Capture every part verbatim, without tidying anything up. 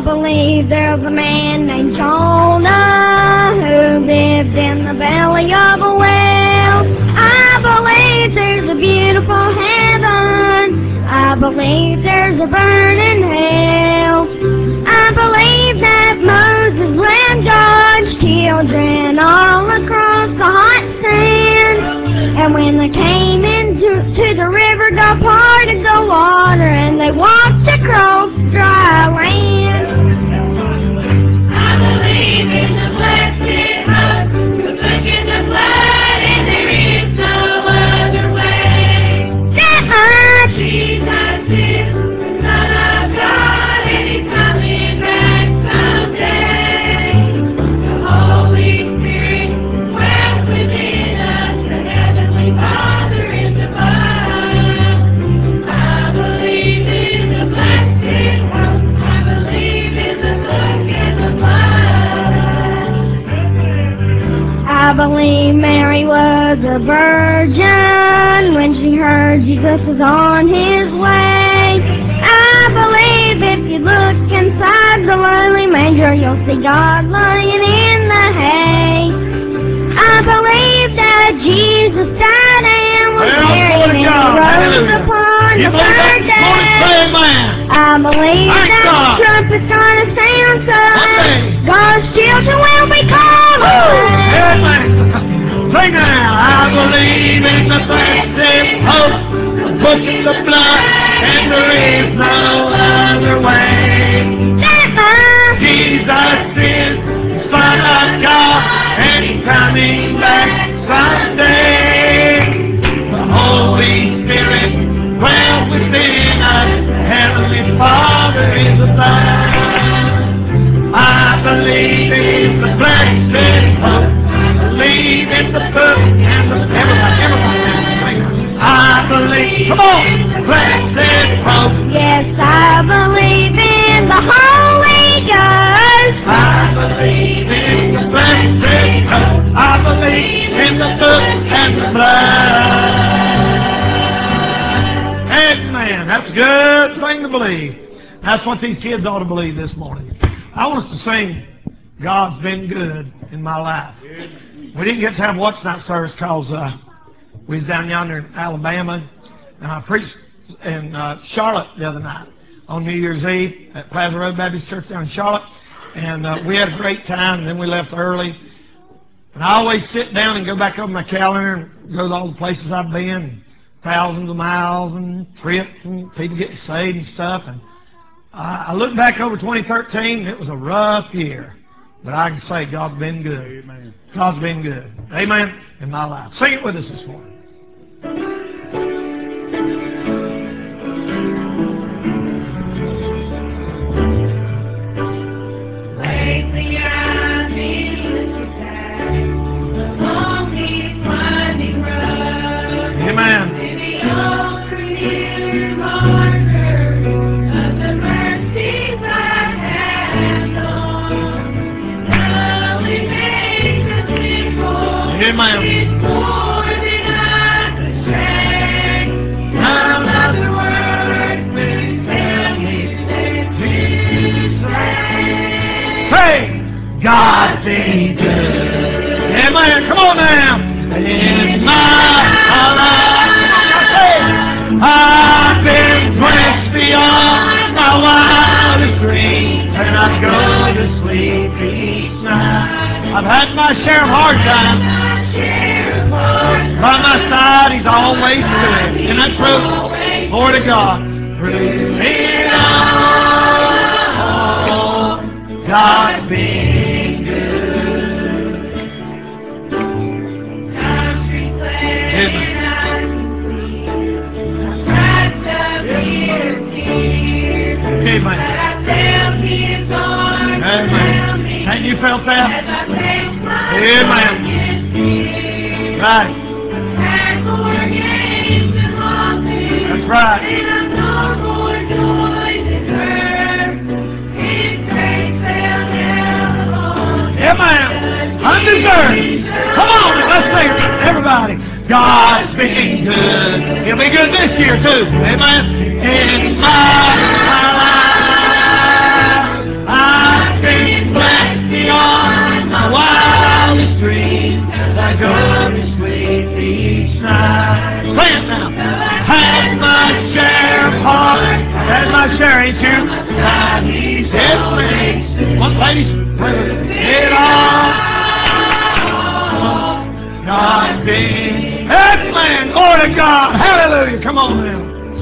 believe there's a man named Jonah who lived in the belly of a whale. I believe there's a beautiful heaven. I believe there's a burning hell. I believe that Moses led God's children all across the hot sand. And when they came into to the river, God parted the water, and they walked across dry land. I believe in the blessed hope, the book in the blood, and there is no other way. That much Jesus is the Son of God, and He's coming back someday. The Holy Spirit dwells within us, the Heavenly Father is above. I believe in the blessed hope, I believe in the book and the blood. I believe Mary was a virgin when she heard Jesus was on His way. I believe if you look inside the lowly manger, you'll see God lying in the hay. I believe that Jesus died and was Well, buried glory to and God. rose Hallelujah. upon You the believe that third this morning? day. Say amen. I believe Thank that God. the trumpet's gonna sound soon. Okay. God's children will be called home. Amen. Sing now. I believe in the blessed hope, the book in the blood, and there is no other way. That much. Jesus is the Son of God, and He's coming back someday. The Holy Spirit dwells within us, the Heavenly Father is above. I believe in the blessed hope, I believe in the book and the... Everybody, everybody, I believe, come on, blessed hope. Yes, I believe in the Holy Ghost. I believe in the blessed hope, I believe in the book and the blood. Amen. That's a good thing to believe. That's what these kids ought to believe this morning. I want us to sing, God's Been Good in My Life. We didn't get to have what's night service because uh, we was down yonder in Alabama. And I preached in uh, Charlotte the other night on New Year's Eve at Plaza Road Baptist Church down in Charlotte. And uh, we had a great time, and then we left early. And I always sit down and go back over my calendar and go to all the places I've been, thousands of miles and trips and people getting saved and stuff. And I look back over twenty thirteen, and it was a rough year. But I can say God's been good. Amen. God's been good. Amen. In my life. Sing it with us this morning. Lately I've been along these winding roads. Amen. To the old familiar marker of the mercies I have known. Though it makes us simple, Amen. it's more than I could say. None other words will tell me to say. Hey, God's been good. Amen. Come on now. In my life, I've been blessed beyond my wildest dreams, and I go to sleep each night. I've had my share of hard times. By my side, He's always good. Isn't that true? Glory to God. Through it all, God's been good. Amen. Amen. Amen. Have you felt that? Amen. Right. That's right. Amen. Undeserved. Come on, let's sing it, everybody. God's been good. He'll be good this year too. Amen. In my life, Say it now. Had my share of heart. Had my share, ain't you? Yes, man. One lady, it all. God's been. Yes, man. Glory to God. Hallelujah. Come on now.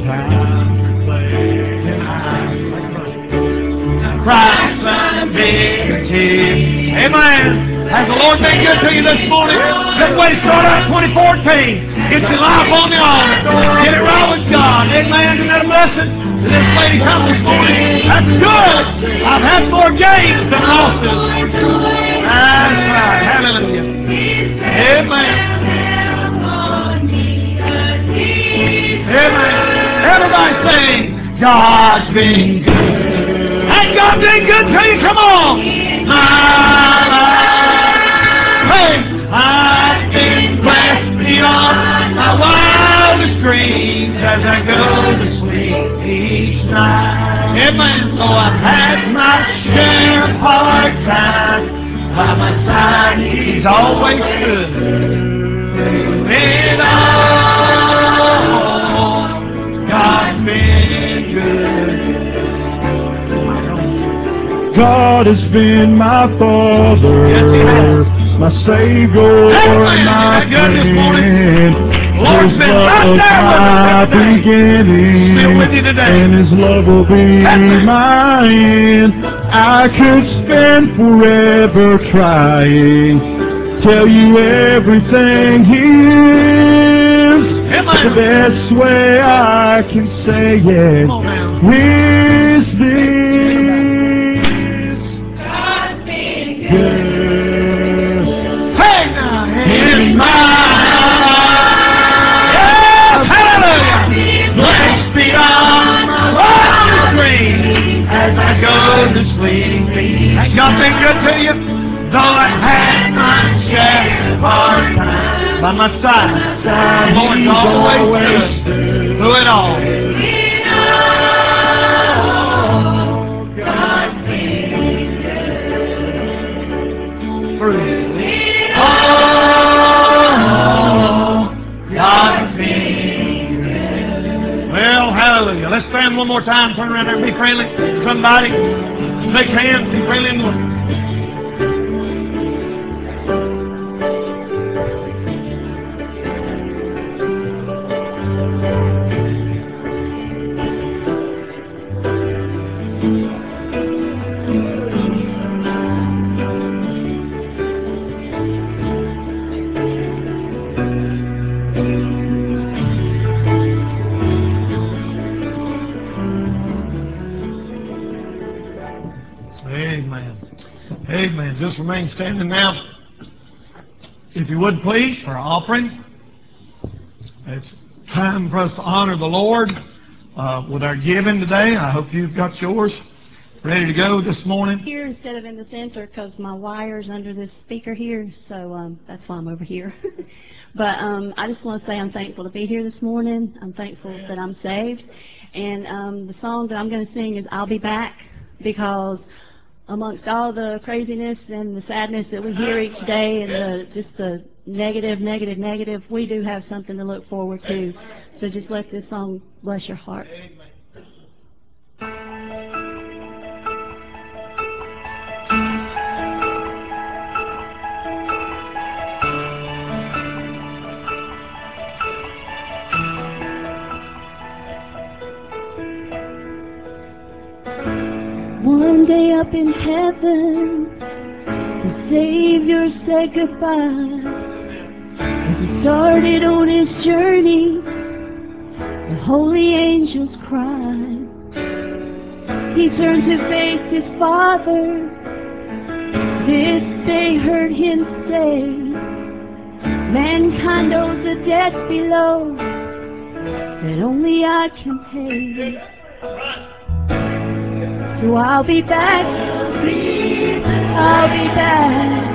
Christ my victory. Amen. Has the Lord been good to you this morning? This way to start out twenty fourteen. Get your life on the altar. Get it right with God. Amen. Isn't that a blessing? This lady come this morning. That's good. I've had more gains than losses. That's right. Hallelujah. Amen. Amen. Everybody sing. God's been good. Ain't God been good to you? Come on. My life. Hey, I've been blessed beyond my wildest dreams as I go to sleep each night. Amen. Oh, I've had my share of hard times. By my side, He's always stood. In all, God's been good. God has been my Father, yes, He has. my Savior, Amen. my friend. Lord's been right there with us my beginning, still with you today. And His love will be Amen. my end. I could spend forever trying, tell you everything He is. Amen. The best way I can say it is this. Good. Hey now, in my yes, hallelujah. Blessed beyond my wildest dreams as I go to sleep. Ain't God been good to you? Though I had my share of hard times by my side, the Lord's always good through it all. Well, hallelujah. Let's stand one more time. Turn around there and be friendly. Somebody, shake hands, be friendly in the Lord. Amen. Amen. Just remain standing now. If you would please, for our offering. It's time for us to honor the Lord uh, with our giving today. I hope you've got yours ready to go this morning. Here instead of in the center because my wire's under this speaker here, so um, that's why I'm over here. But um, I just want to say I'm thankful to be here this morning. I'm thankful that I'm saved. And um, the song that I'm going to sing is I'll Be Back, because amongst all the craziness and the sadness that we hear each day and the, just the negative, negative, negative, we do have something to look forward to. So just let this song bless your heart. One day up in heaven, the Savior said goodbye. As He started on His journey, the holy angels cried. He turned to face His Father. This they heard Him say, mankind owes a debt below that only I can pay. So I'll be back, I'll be back.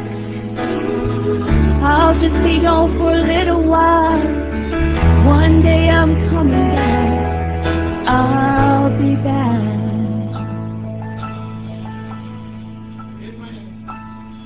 I'll just be gone for a little while. One day I'm coming back, I'll be back.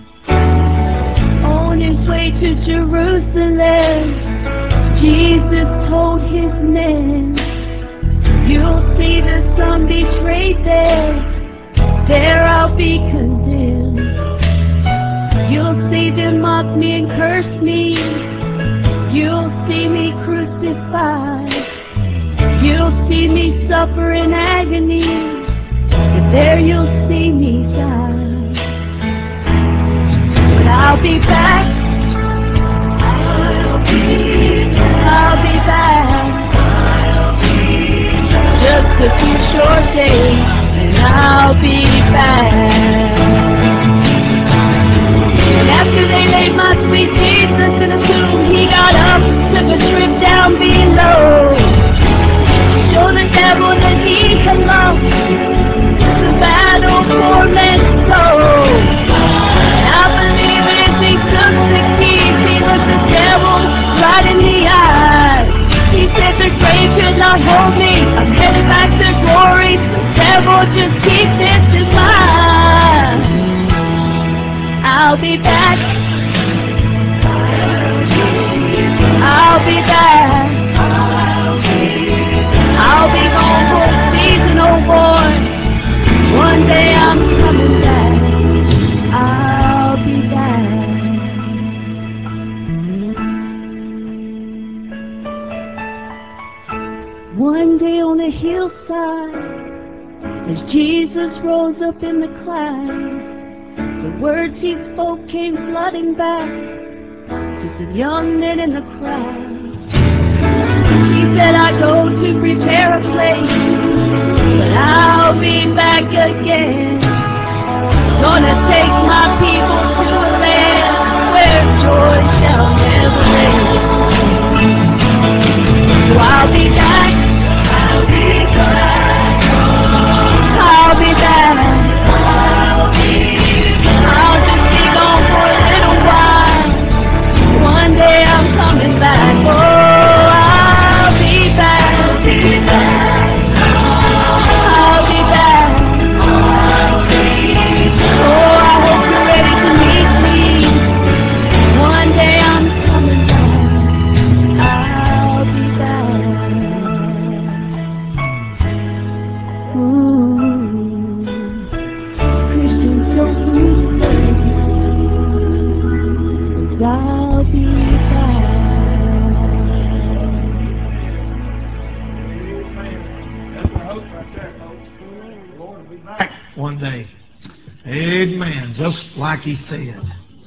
On His way to Jerusalem, Jesus told his men, you'll see the Son betrayed there, there I'll be condemned. You'll see them mock me and curse me, you'll see me crucified, you'll see me suffer in agony, but there you'll see me die. But I'll be back, I'll be back, I'll be back, just a few short days, and I'll be back. And after they laid my sweet Jesus in a tomb, he got up, took a trip down below, show the devil that he had lost the battle for man's soul. And I believe as he took the keys, he looked the devil right in the eye. He said the grave could not hold me, I'm headed back to glory, the devil just keep this in mind. I'll be back, I'll be back, I'll be gone for a season, oh boy, one day I'm coming back, I'll be back. One day on a hillside, as Jesus rose up in the clouds, the words he spoke came flooding back to the young men in the crowd. He said, I go to prepare a place, but I'll be back again. Gonna take my people to a land where joy shall never end. So I'll be back, I'll be back, I'll be back. I'll just be gone for a little while. One day I'm coming back. Oh, I'll be back. I'll be back. I'll be back. Oh, I hope you're ready to meet me. One day I'm coming back. I'll be back. Ooh, Christians don't lose faith. I'll be back one day. Amen. Just like he said.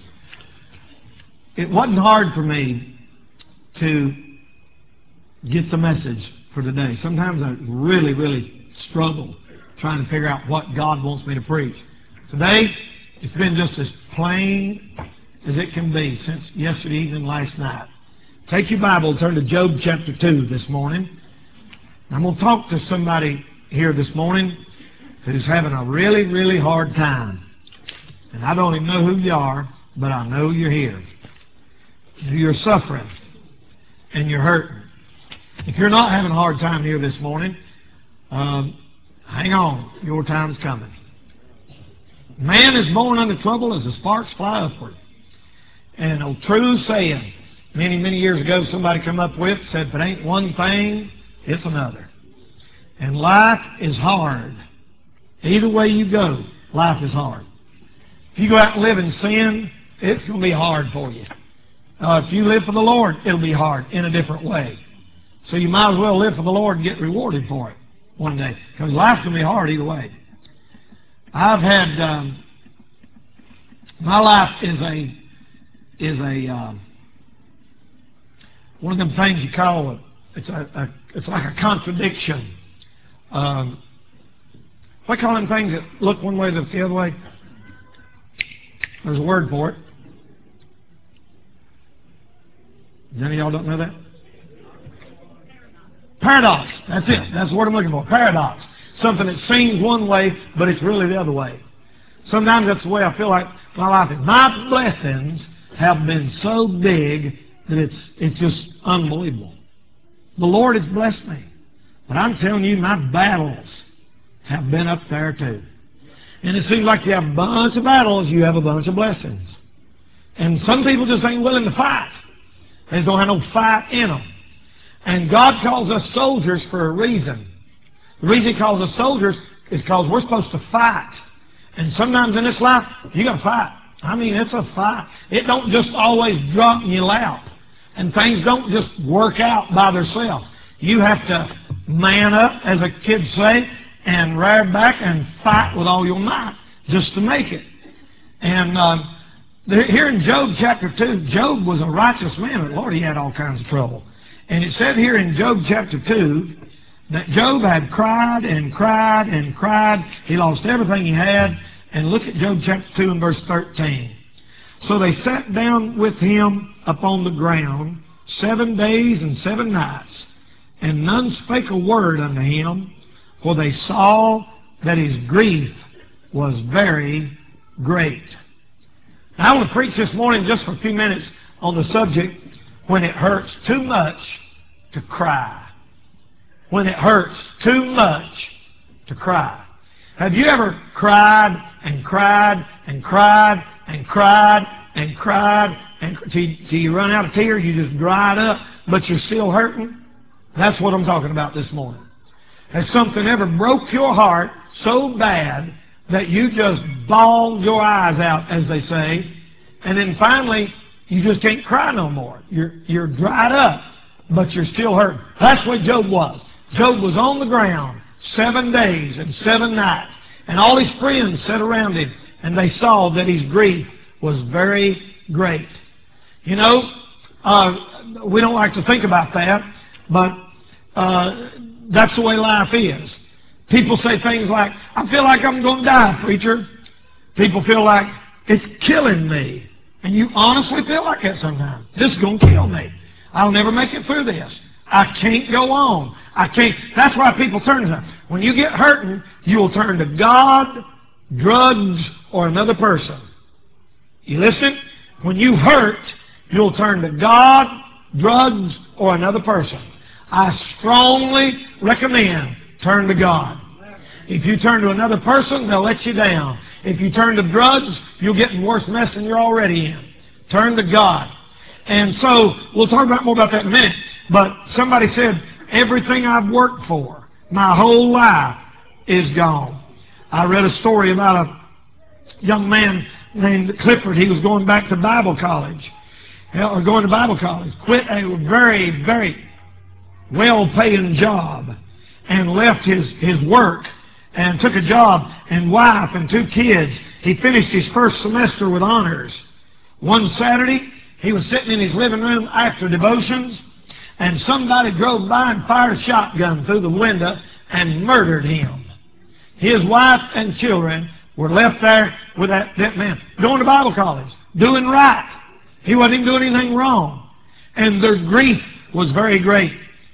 It wasn't hard for me to get the message for today. Sometimes I really, really struggle trying to figure out what God wants me to preach. Today, it's been just as plain as it can be since yesterday evening, last night. Take your Bible and turn to Job chapter two this morning. I'm going to talk to somebody here this morning who's having a really, really hard time. And I don't even know who you are, but I know you're here. You're suffering and you're hurting. If you're not having a hard time here this morning, um, hang on, your time's coming. Man is born unto trouble as the sparks fly upward. And a true saying, many, many years ago, somebody come up with, said, if it ain't one thing, it's another. And life is hard. Either way you go, life is hard. If you go out and live in sin, it's going to be hard for you. Uh, if you live for the Lord, it'll be hard in a different way. So you might as well live for the Lord and get rewarded for it one day. Because life's going to be hard either way. I've had, um, my life is a, is a, um, one of them things you call, a, it's, a, a, it's like a contradiction. Um, what do you call them things that look one way, look the other way? There's a word for it. Any of y'all don't know that? Paradox. That's it. That's the word I'm looking for. Paradox. Something that seems one way, but it's really the other way. Sometimes that's the way I feel like my life is. My blessings have been so big that it's it's just unbelievable. The Lord has blessed me. But I'm telling you, my battles have been up there too. And it seems like you have a bunch of battles, you have a bunch of blessings. And some people just ain't willing to fight. They just don't have no fight in them. And God calls us soldiers for a reason. The reason He calls us soldiers is because we're supposed to fight. And sometimes in this life, you got to fight. I mean, it's a fight. It don't just always drop in your lap. And things don't just work out by themselves. You have to man up, as the kids say, and rear back and fight with all your might just to make it. And um, here in Job chapter two, Job was a righteous man, but Lord, he had all kinds of trouble. And it said here in Job chapter two that Job had cried and cried and cried. He lost everything he had. And look at Job chapter two and verse thirteen. So they sat down with him upon the ground seven days and seven nights, and none spake a word unto him, for they saw that his grief was very great. Now, I want to preach this morning just for a few minutes on the subject, when it hurts too much to cry. When it hurts too much to cry. Have you ever cried and cried and cried and cried and cried and till you run out of tears, you just dried up, but you're still hurting? That's what I'm talking about this morning. Has something ever broke your heart so bad that you just bawled your eyes out, as they say, and then finally you just can't cry no more? You're, you're dried up, but you're still hurting. That's what Job was. Job was on the ground seven days and seven nights, and all his friends sat around him, and they saw that his grief was very great. You know, uh, we don't like to think about that, but uh, that's the way life is. People say things like, I feel like I'm going to die, preacher. People feel like it's killing me. And you honestly feel like that sometimes. This is going to kill me. I'll never make it through this. I can't go on. I can't. That's why people turn to them. When you get hurting, you'll turn to God, drugs, or another person. You listen? When you hurt, you'll turn to God, drugs, or another person. I strongly recommend turn to God. If you turn to another person, they'll let you down. If you turn to drugs, you'll get in worse mess than you're already in. Turn to God. And so, we'll talk about more about that in a minute. But somebody said, everything I've worked for, my whole life, is gone. I read a story about a young man named Clifford. He was going back to Bible college. Or going to Bible college. Quit a very, very well-paying job and left his, his work and took a job and wife and two kids. He finished his first semester with honors. One Saturday, he was sitting in his living room after devotions, and somebody drove by and fired a shotgun through the window and murdered him. His wife and children were left there with that, that man, going to Bible college, doing right. He wasn't even doing anything wrong. And their grief was very great.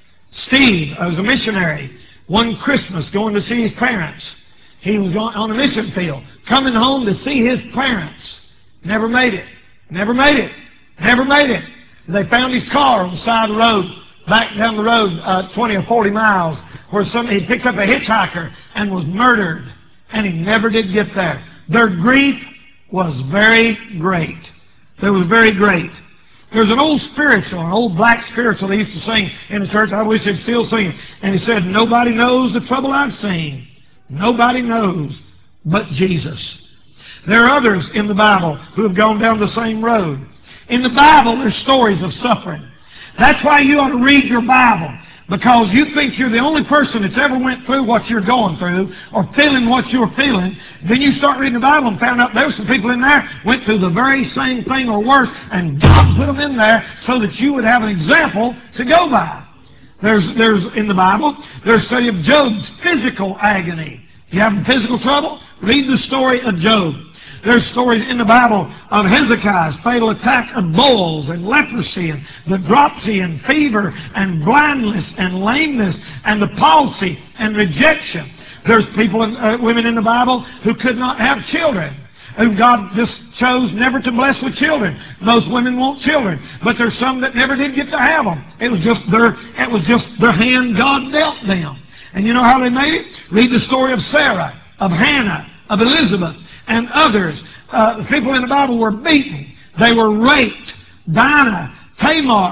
Steve, was a missionary, one Christmas going to see his parents. He was going on a mission field, coming home to see his parents. Never made it. Never made it. Never made it. They found his car on the side of the road, back down the road uh, twenty or forty miles, where somebody he picked up a hitchhiker and was murdered, and he never did get there. Their grief was very great. It was very great. There's an old spiritual, an old black spiritual they used to sing in the church. I wish they'd still sing it. And he said, nobody knows the trouble I've seen. Nobody knows but Jesus. There are others in the Bible who have gone down the same road. In the Bible, there's stories of suffering. That's why you ought to read your Bible, because you think you're the only person that's ever went through what you're going through or feeling what you're feeling. Then you start reading the Bible and found out there were some people in there went through the very same thing or worse, and God put them in there so that you would have an example to go by. There's, there's in the Bible, there's a study of Job's physical agony. You having physical trouble? Read the story of Job. There's stories in the Bible of Hezekiah's fatal attack of boils and leprosy and the dropsy and fever and blindness and lameness and the palsy and rejection. There's people, and uh, women in the Bible who could not have children, whom God just chose never to bless with children. Most women want children, but there's some that never did get to have them. It was just their, it was just their hand God dealt them. And you know how they made it? Read the story of Sarah, of Hannah, of Elizabeth, and others. Uh, the people in the Bible were beaten. They were raped. Dinah, Tamar,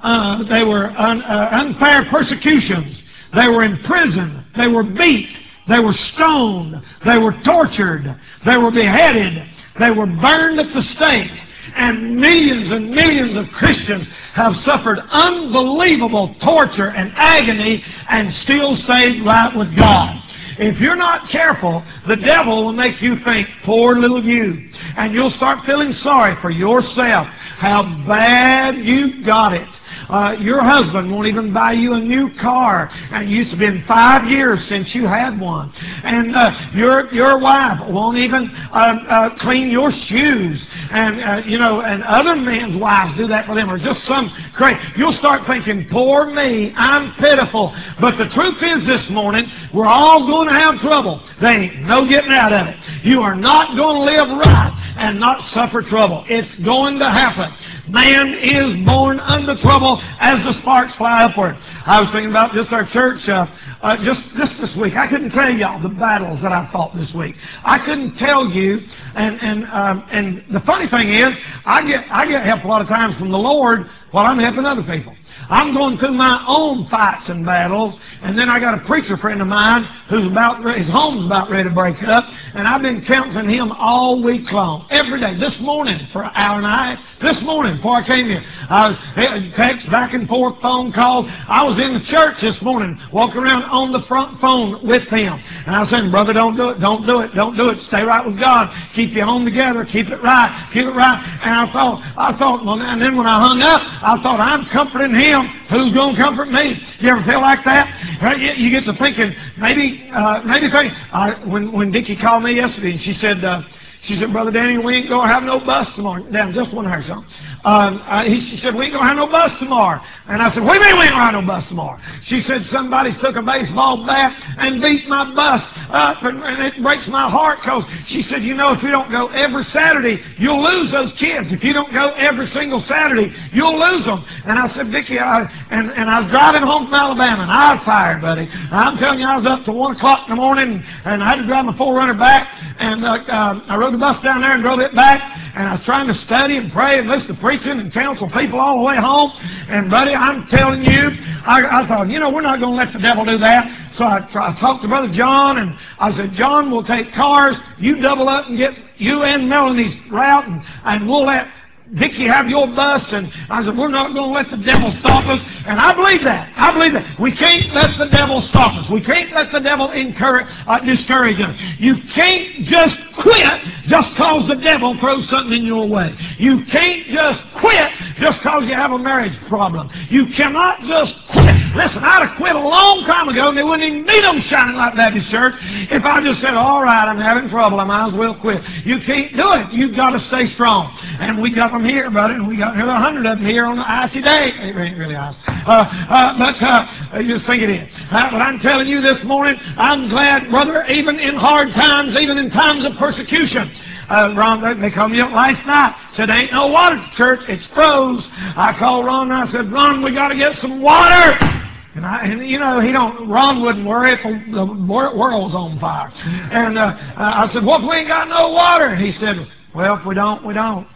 uh, they were un, uh, unfair persecutions. They were in prison. They were beat. They were stoned. They were tortured. They were beheaded. They were burned at the stake. And millions and millions of Christians have suffered unbelievable torture and agony and still stayed right with God. If you're not careful, the devil will make you think, poor little you. And you'll start feeling sorry for yourself, how bad you got it. Uh, your husband won't even buy you a new car, and it's been five years since you had one. And uh, your your wife won't even uh, uh, clean your shoes, and uh, you know, and other men's wives do that for them, or just some crazy. You'll start thinking, "Poor me, I'm pitiful." But the truth is, this morning, we're all going to have trouble. There ain't no getting out of it. You are not going to live right and not suffer trouble. It's going to happen. Man is born unto trouble as the sparks fly upward. I was thinking about just our church, uh, uh, just, just this week. I couldn't tell y'all the battles that I fought this week. I couldn't tell you, and and um, and the funny thing is, I get I get help a lot of times from the Lord while I'm helping other people. I'm going through my own fights and battles, and then I got a preacher friend of mine who's about his home's about ready to break up, and I've been counseling him all week long, every day. This morning for an hour and a half. This morning before I came here, I was text back and forth, phone calls. I was in the church this morning, walking around on the front phone with him, and I was saying, "Brother, don't do it, don't do it, don't do it. Stay right with God. Keep your home together. Keep it right. Keep it right." And I thought, I thought, well, and then when I hung up, I thought, I'm comforting him. Who's going to comfort me? You ever feel like that? You get to thinking, maybe, uh, maybe think. Uh, when when Dickie called me yesterday, and she said, uh, she said, "Brother Danny, we ain't going to have no bus tomorrow." Damn, just one her song. Um, uh, he, she said, "We ain't going to have no bus tomorrow." And I said, "What do you mean we ain't going to have no bus tomorrow?" She said, "Somebody took a baseball bat and beat my bus up, and, and it breaks my heart because," she said, "you know, if you don't go every Saturday, you'll lose those kids. If you don't go every single Saturday, you'll lose them." And I said, "Dickie," I, and, and I was driving home from Alabama, and I was tired, buddy. I'm telling you, I was up to one o'clock in the morning, and I had to drive my four runner back, and uh, uh, I rode the bus down there and drove it back, and I was trying to study and pray and listen to preaching and counsel people all the way home. And buddy, I'm telling you, I, I thought, you know, we're not going to let the devil do that. So I, I talked to Brother John, and I said, "John, we'll take cars. You double up and get you and Melanie's route, and, and we'll let Dickie have your bus." And I said, "We're not going to let the devil stop us." And I believe that. I believe that. We can't let the devil stop us. We can't let the devil encourage, uh, discourage us. You can't just quit just because the devil throws something in your way. You can't just quit just because you have a marriage problem. You cannot just quit. Listen, I'd have quit a long time ago, and there wouldn't even be no Shining Light Baptist Church if I just said, "All right, I'm having trouble. I might as well quit." You can't do it. You've got to stay strong. And we got them here, buddy, and we got nearly a hundred of them here on the icy day. It ain't really ice. Uh, uh, but uh, you just think it is. Uh, but I'm telling you this morning, I'm glad, brother, even in hard times, even in times of persecution. Uh, Ron, they called me up last night, said, "There ain't no water at the church. It's froze." I called Ron and I said, "Ron, we got to get some water." And, I, and you know, he don't. Ron wouldn't worry if the world's on fire. And uh, I said, "What if we ain't got no water?" And he said, "Well, if we don't, we don't."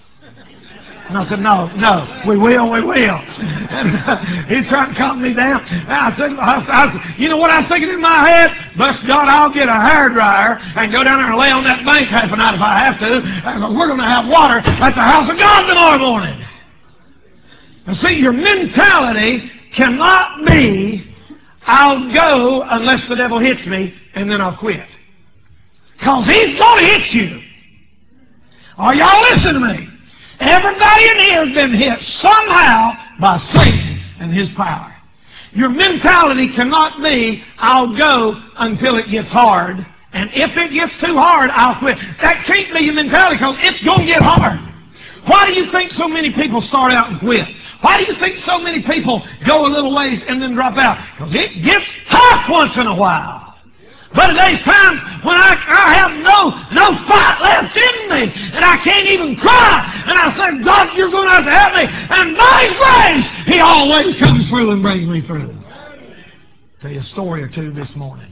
And I said, "No, no, we will, we will." And uh, he's trying to calm me down. And I said, I, I, you know what I was thinking in my head? Bless God, I'll get a hairdryer and go down there and lay on that bank half a night if I have to. And we're going to have water at the house of God tomorrow morning. And see, your mentality cannot be, "I'll go unless the devil hits me, and then I'll quit." Because he's going to hit you. Are y'all listening to me? Everybody in here has been hit somehow by Satan and his power. Your mentality cannot be, "I'll go until it gets hard, and if it gets too hard, I'll quit." That can't be your mentality, because it's going to get hard. Why do you think so many people start out and quit? Why do you think so many people go a little ways and then drop out? Because it gets tough once in a while. But today's times when I, I have no no fight left in me, and I can't even cry, and I say, "God, you're going to have to help me." And by His grace, He always comes through and brings me through. I'll tell you a story or two this morning.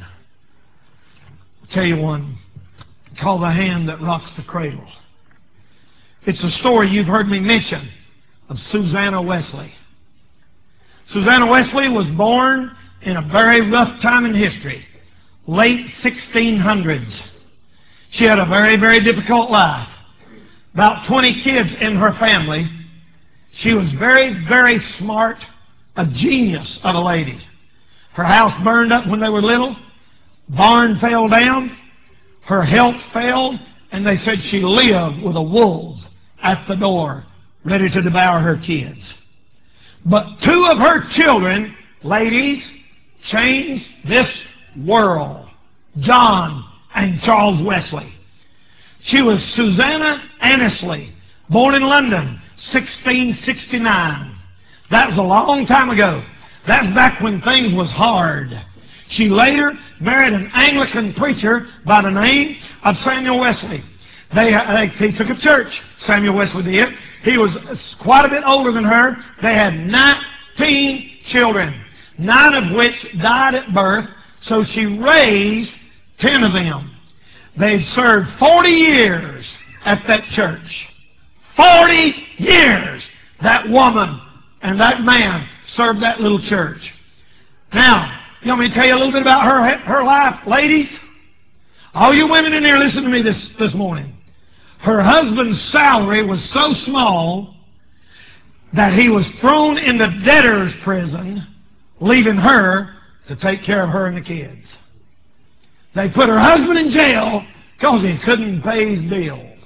I'll tell you one called "The Hand That Rocks the Cradle." It's a story you've heard me mention of Susanna Wesley. Susanna Wesley was born in a very rough time in history, late sixteen hundreds. She had a very, very difficult life. About twenty kids in her family. She was very, very smart, a genius of a lady. Her house burned up when they were little. Barn fell down. Her health failed, and they said she lived with the wolves at the door, ready to devour her kids. But two of her children, ladies, changed this world. John and Charles Wesley. She was Susanna Annesley, born in London, sixteen sixty-nine. That was a long time ago. That's back when things was hard. She later married an Anglican preacher by the name of Samuel Wesley. They, they, he took a church, Samuel Wesley did. He was quite a bit older than her. They had nineteen children, nine of which died at birth, so she raised ten of them. They served forty years at that church. forty years that woman and that man served that little church. Now, you want me to tell you a little bit about her, her life, ladies? All you women in here, listen to me this, this morning. Her husband's salary was so small that he was thrown into debtor's prison, leaving her to take care of her and the kids. They put her husband in jail because he couldn't pay his bills.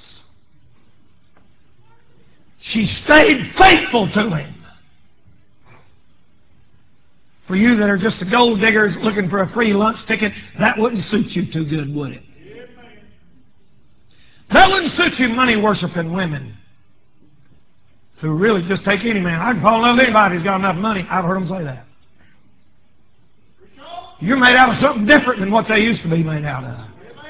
She stayed faithful to him. For you that are just a gold diggers looking for a free lunch ticket, that wouldn't suit you too good, would it? That wouldn't suit you money-worshiping women who really just take any man. I can fall in love with anybody who's got enough money. I've heard them say that. You're made out of something different than what they used to be made out of.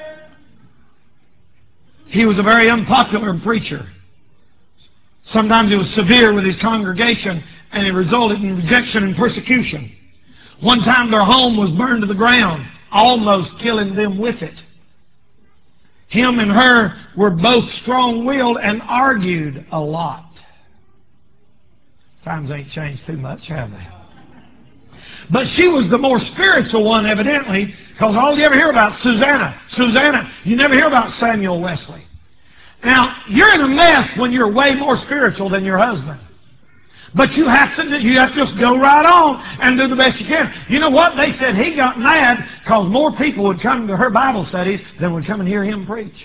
He was a very unpopular preacher. Sometimes he was severe with his congregation, and it resulted in rejection and persecution. One time their home was burned to the ground, almost killing them with it. Him and her were both strong-willed and argued a lot. Times ain't changed too much, have they? But she was the more spiritual one, evidently, because all you ever hear about is Susanna. Susanna. You never hear about Samuel Wesley. Now, you're in a mess when you're way more spiritual than your husband. But you have to you have to just go right on and do the best you can. You know what? They said he got mad because more people would come to her Bible studies than would come and hear him preach.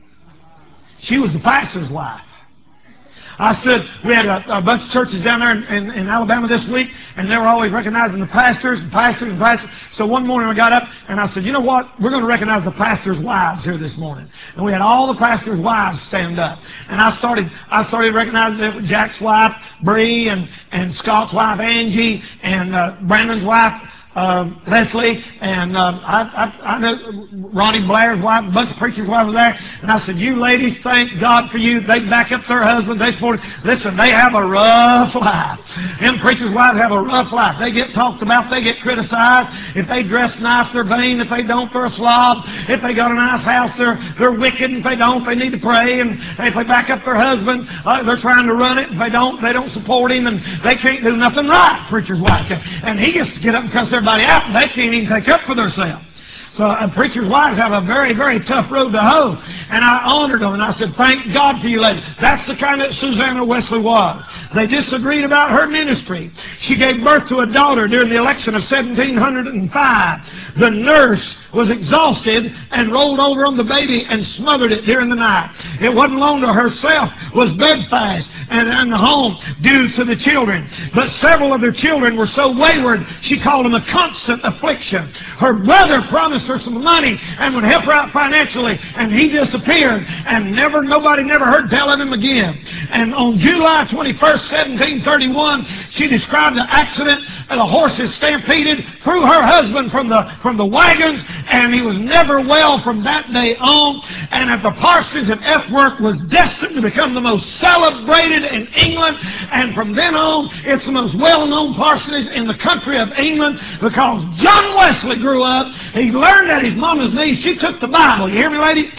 She was the pastor's wife. I said, we had a, a bunch of churches down there in, in, in Alabama this week, and they were always recognizing the pastors and pastors and pastors. So one morning I got up, and I said, you know what? We're going to recognize the pastors' wives here this morning. And we had all the pastors' wives stand up. And I started I started recognizing it with Jack's wife, Bree, and, and Scott's wife, Angie, and uh, Brandon's wife, Uh, Leslie, and uh, I, I, I know Ronnie Blair's wife, a bunch of preachers' wives were there, and I said, you ladies, thank God for you. They back up their husbands. They support. Listen, they have a rough life. Them preachers' wives have a rough life. They get talked about. They get criticized. If they dress nice, they're vain. If they don't, they're a slob. If they got a nice house, they're, they're wicked. And if they don't, they need to pray. And if they back up their husband, uh, they're trying to run it. If they don't, they don't support him, and they can't do nothing right, preacher's wife. And he gets to get up and cuss everybody out, and they can't even take up for themselves. So uh, preachers' wives have a very, very tough road to hoe. And I honored them, and I said, thank God for you ladies. That's the kind that Susanna Wesley was. They disagreed about her ministry. She gave birth to a daughter during the election of seventeen oh five. The nurse was exhausted and rolled over on the baby and smothered it during the night. It wasn't long to herself, was bedfast and in the home due to the children. But several of their children were so wayward, she called them a constant affliction. Her brother promised her some money and would help her out financially, and he disappeared, and never nobody never heard tell of him again. And on July twenty-first, seventeen thirty-one, she described the accident, and the horses stampeded, threw her husband from the from the wagons, and he was never well from that day on. And at the parsonage at Epworth was destined to become the most celebrated in England, and from then on it's the most well-known parsonage in the country of England, because John Wesley grew up. He learned at his mama's knees. She took the Bible. You hear me, ladies?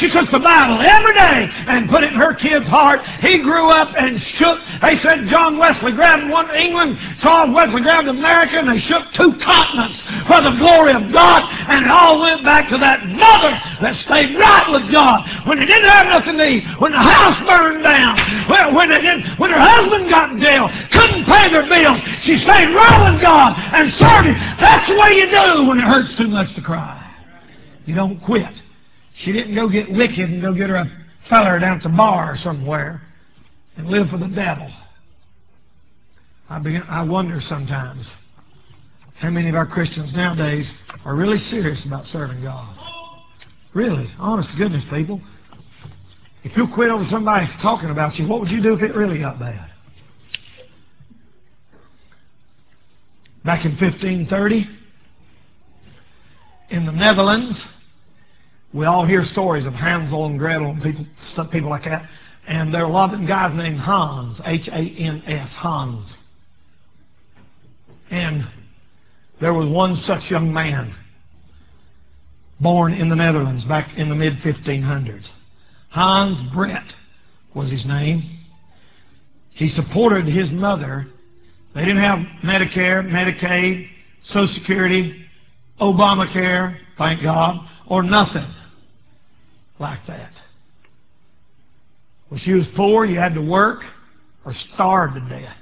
She took the Bible every day and put it in her kid's heart. He grew up and shook. They said John Wesley grabbed one England, Charles Wesley grabbed America, and they shook two continents for the glory of God. And it all went back to that mother that stayed right with God. When they didn't have nothing to eat, when the house burned down, when, when, they didn't, when her husband got in jail, couldn't pay their bills, she stayed right with God and served Him. That's the way you do when it hurts too much to cry. You don't quit. She didn't go get wicked and go get her a feller down at the bar somewhere and live for the devil. I, begin, I wonder sometimes how many of our Christians nowadays are really serious about serving God. Really, honest to goodness, people. If you quit over somebody talking about you, what would you do if it really got bad? Back in fifteen thirty, in the Netherlands, we all hear stories of Hansel and Gretel and people, people like that. And there are a lot of them guys named Hans, H A N S, Hans. And there was one such young man born in the Netherlands back in the mid fifteen hundreds. Hans Brett was his name. He supported his mother. They didn't have Medicare, Medicaid, Social Security, Obamacare, thank God, or nothing like that. When she was poor, you had to work or starve to death.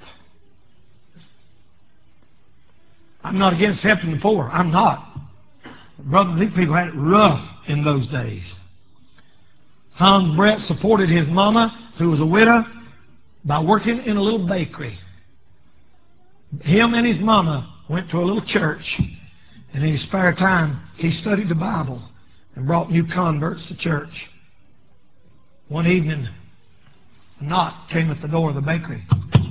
I'm not against helping the poor. I'm not. Brother, these people had it rough in those days. Hans Brett supported his mama, who was a widow, by working in a little bakery. Him and his mama went to a little church, and in his spare time, he studied the Bible and brought new converts to church. One evening, a knock came at the door of the bakery.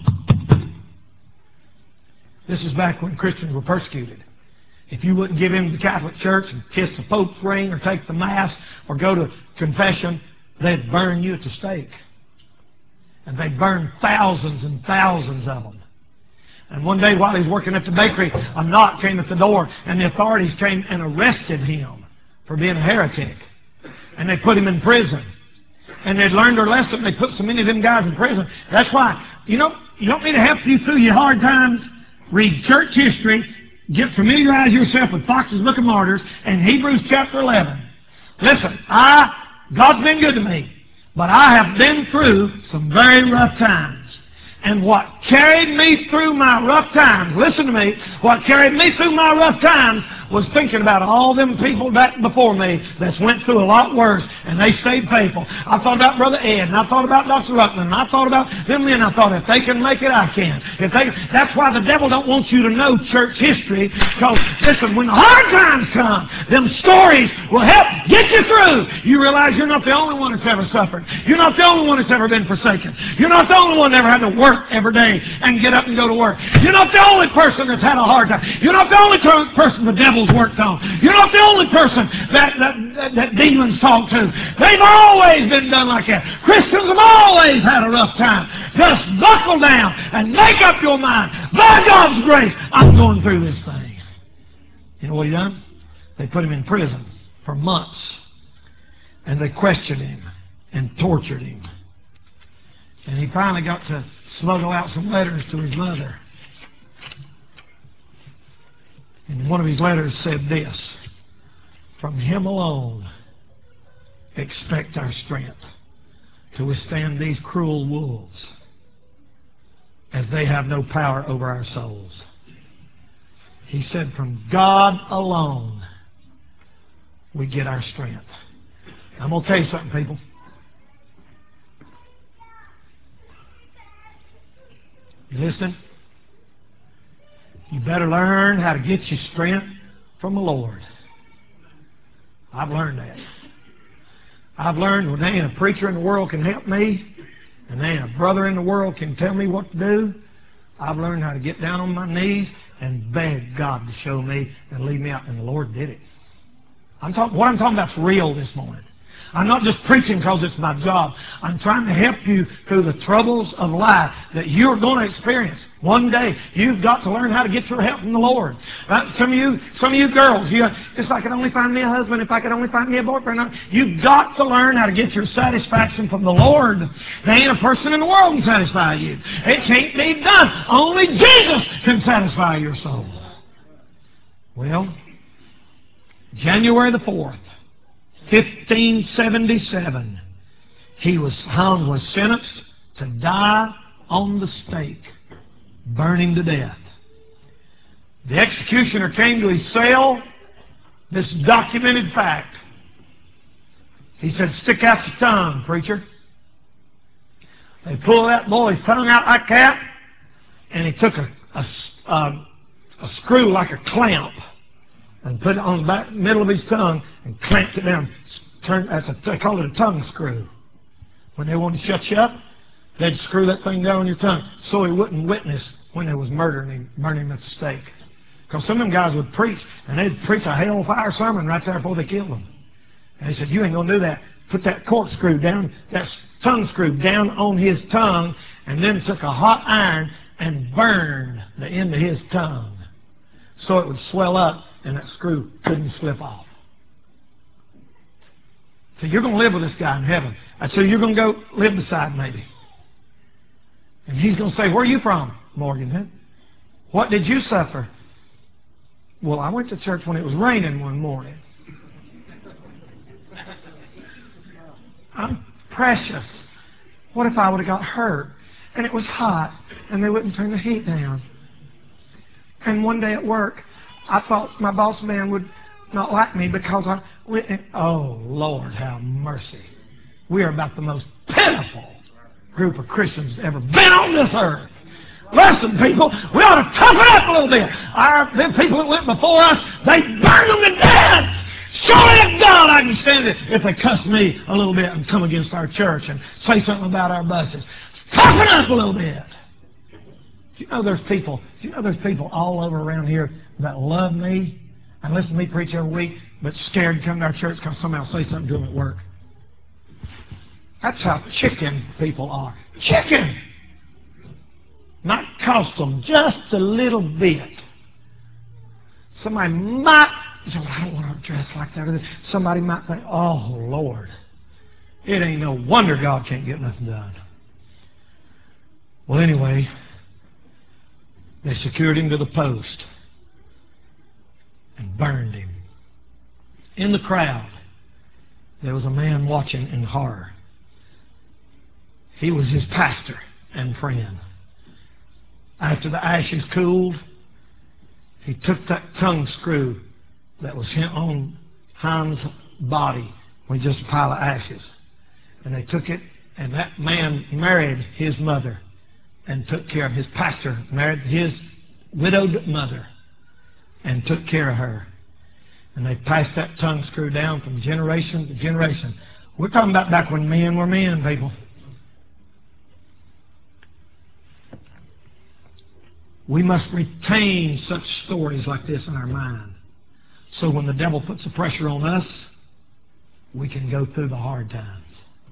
This is back when Christians were persecuted. If you wouldn't give in to the Catholic Church and kiss the Pope's ring or take the Mass or go to confession, they'd burn you at the stake. And they'd burn thousands and thousands of them. And one day while he was working at the bakery, a knock came at the door, and the authorities came and arrested him for being a heretic. And they put him in prison. And they'd learned their lesson. They put so many of them guys in prison. That's why, you know, you don't need to help you through your hard times. Read church history. Get familiarize yourself with Fox's Book of Martyrs and Hebrews chapter eleven. Listen, I, God's been good to me, but I have been through some very rough times. And what carried me through my rough times, listen to me, what carried me through my rough times was thinking about all them people back before me that's went through a lot worse, and they stayed faithful. I thought about Brother Ed, and I thought about Doctor Ruckman, and I thought about them men. I thought, if they can make it, I can. If they, that's why the devil don't want you to know church history, because, listen, when the hard times come, them stories will help get you through. You realize you're not the only one that's ever suffered. You're not the only one that's ever been forsaken. You're not the only one that ever had to work every day and get up and go to work. You're not the only person that's had a hard time. You're not the only person the devil's worked on. You're not the only person that, that, that, that demons talk to. They've always been done like that. Christians have always had a rough time. Just buckle down and make up your mind. By God's grace, I'm going through this thing. You know what he done? They put him in prison for months. And they questioned him and tortured him. And he finally got to smuggle out some letters to his mother. And one of his letters said this: from him alone, expect our strength to withstand these cruel wolves, as they have no power over our souls. He said, from God alone, we get our strength. I'm going to tell you something, people. You listening? You better learn how to get your strength from the Lord. I've learned that. I've learned when there ain't a preacher in the world can help me, and there ain't a brother in the world can tell me what to do, I've learned how to get down on my knees and beg God to show me and lead me out. And the Lord did it. I'm talking, what I'm talking about is real this morning. I'm not just preaching because it's my job. I'm trying to help you through the troubles of life that you're going to experience. One day, you've got to learn how to get your help from the Lord. Uh, some of you, some of you girls, you, if I could only find me a husband, if I could only find me a boyfriend, you've got to learn how to get your satisfaction from the Lord. There ain't a person in the world can satisfy you. It can't be done. Only Jesus can satisfy your soul. Well, January the fourth, fifteen seventy-seven, he was hung, was sentenced to die on the stake, burning to death. The executioner came to his cell, this documented fact. He said, "Stick out your tongue, preacher." They pulled that boy's tongue out like that, and he took a, a, a, a screw like a clamp and put it on the back middle of his tongue and clamped it down. Turn, that's a, they call it a tongue screw. When they wanted to shut you up, they'd screw that thing down on your tongue so he wouldn't witness when they was murdering him, burning him at the stake. Because some of them guys would preach, and they'd preach a hellfire sermon right there before they killed him. And he said, "You ain't going to do that." Put that corkscrew down, that tongue screw down on his tongue, and then took a hot iron and burned the end of his tongue so it would swell up and that screw couldn't slip off. So you're going to live with this guy in heaven. I said, you're going to go live beside maybe. And he's going to say, "Where are you from, Morgan? What did you suffer?" "Well, I went to church when it was raining one morning." I'm precious. What if I would have got hurt and it was hot and they wouldn't turn the heat down? And one day at work, I thought my boss man would not like me because I went and, oh, Lord, have mercy. We are about the most pitiful group of Christians ever been on this earth. Listen, people, we ought to toughen up a little bit. Our the people that went before us, they burned them to death. Surely to God I can stand it if they cuss me a little bit and come against our church and say something about our buses. Toughen up a little bit. Do you know there's people, do you know there's people all over around here that love me and listen to me preach every week, but scared to come to our church because somebody will say something to them at work? That's how chicken people are. Chicken! Might cost them just a little bit. Somebody might say, "Well, I don't want to dress like that." Somebody might think, "Oh, Lord, it ain't no wonder God can't get nothing done." Well, anyway, they secured him to the post and burned him. In the crowd, there was a man watching in horror. He was his pastor and friend. After the ashes cooled, he took that tongue screw that was on Hans' body with just a pile of ashes. And they took it, and that man married his mother and took care of his pastor, married his widowed mother and took care of her. And they passed that tongue screw down from generation to generation. We're talking about back when men were men, people. We must retain such stories like this in our mind. So when the devil puts the pressure on us, we can go through the hard times.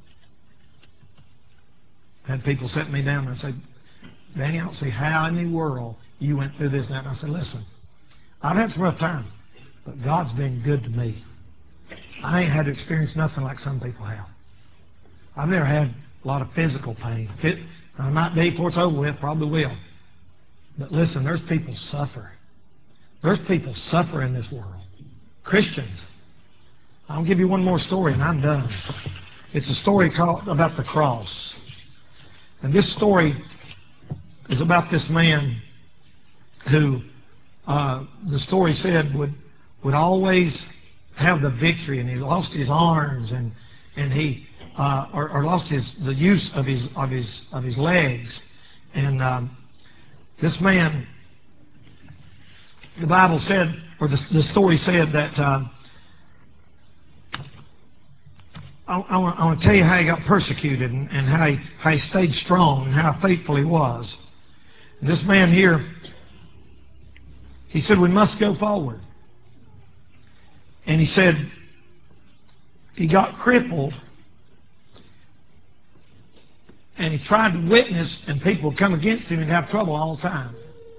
I had people sit me down and say, "Danny, I don't see how in the world you went through this and that." And I said, "Listen, I've had some rough times, but God's been good to me. I ain't had to experience nothing like some people have. I've never had a lot of physical pain. It, I might be before it's over with, probably will. But listen, there's people suffer. There's people suffer in this world. Christians. I'll give you one more story and I'm done. It's a story called about the cross. And this story is about this man who, uh, the story said, would would always have the victory, and he lost his arms, and and he uh, or, or lost his the use of his of his of his legs, and um, this man, the Bible said, or the, the story said that. Um, I, I, want, I want to tell you how he got persecuted and, and how, he, how he stayed strong and how faithful he was. And this man here, he said, we must go forward. And he said, he got crippled, and he tried to witness, and people would come against him and have trouble all the time.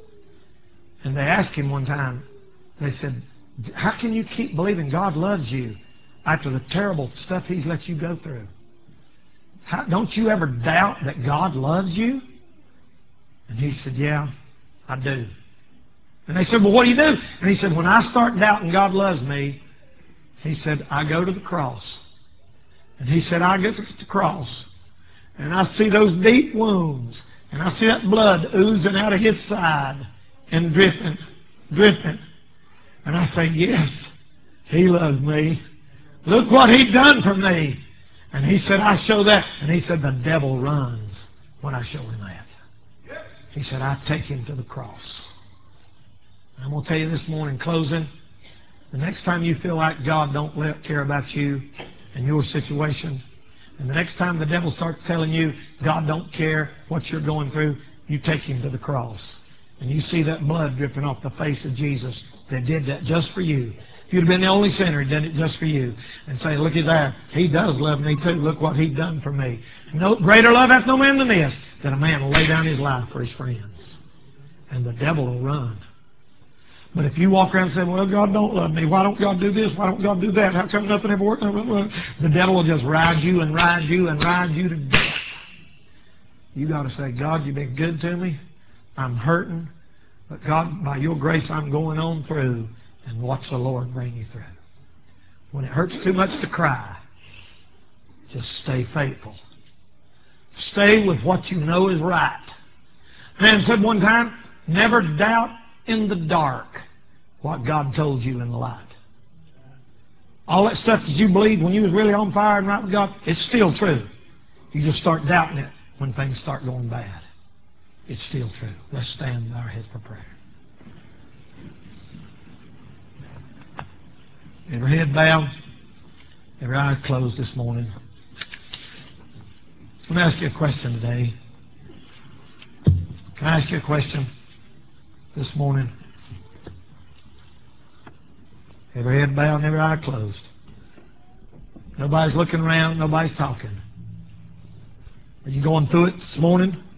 And they asked him one time, they said, how can you keep believing God loves you after the terrible stuff He's let you go through? How, don't you ever doubt that God loves you? And he said, yeah, I do. And they said, well, what do you do? And he said, when I start doubting God loves me, he said, I go to the cross. And he said, I get to the cross, and I see those deep wounds, and I see that blood oozing out of His side and dripping, dripping. And I say, yes, He loves me. Look what He done for me. And he said, I show that. And he said, the devil runs when I show him that. He said, I take him to the cross. And I'm going to tell you this morning, closing, the next time you feel like God don't care about you and your situation, and the next time the devil starts telling you God don't care what you're going through, you take him to the cross. And you see that blood dripping off the face of Jesus that did that just for you. If you'd have been the only sinner, He done it just for you. And say, look at that. He does love me too. Look what He done for me. No greater love hath no man than this, that a man will lay down his life for his friends. And the devil will run. But if you walk around and say, well, God don't love me. Why don't God do this? Why don't God do that? How come nothing ever works? The devil will just ride you and ride you and ride you to death. You got to say, God, you've been good to me. I'm hurting. But God, by your grace, I'm going on through. And watch the Lord bring you through. When it hurts too much to cry, just stay faithful. Stay with what you know is right. Man said one time, never doubt in the dark what God told you in the light. All that stuff that you believed when you was really on fire and right with God, it's still true. You just start doubting it when things start going bad. It's still true. Let's stand with our heads for prayer. Every head bowed, every eye closed this morning. Let me ask you a question today. Can I ask you a question this morning? Every head bowed and every eye closed. Nobody's looking around, nobody's talking. Are you going through it this morning?